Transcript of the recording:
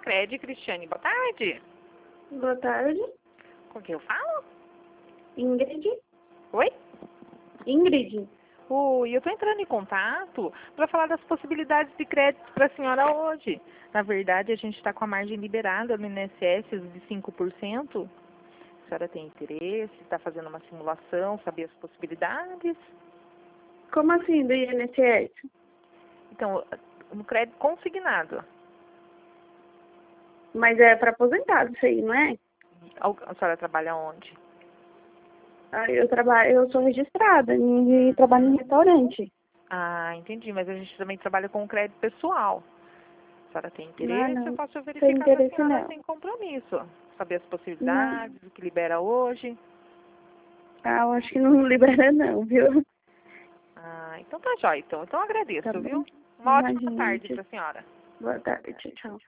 Sicredi, Cristiane. Boa tarde. Boa tarde. Com quem eu falo? Ingrid. Oi? Ingrid. Oi, eu tô entrando em contato para falar das possibilidades de crédito para a senhora hoje. Na verdade, a gente está com a margem liberada no INSS de 5%. A senhora tem interesse? Está fazendo uma simulação, saber as possibilidades? Como assim do INSS? Então, no crédito consignado. Mas é para aposentado isso aí, não é? A senhora trabalha onde? Eu sou registrada e trabalho em restaurante. Ah, entendi, mas a gente também trabalha com crédito pessoal. A senhora tem Não, interesse? Eu não. posso Tem verificar com a interesse senhora não. sem compromisso. Saber as Não. possibilidades, o que libera hoje. Ah, eu acho que não libera não, viu? Ah, então tá jóia, então. Então eu Tá agradeço, bom? viu? Uma ótima Imagina, tarde gente. para a senhora. Boa tarde, tchau.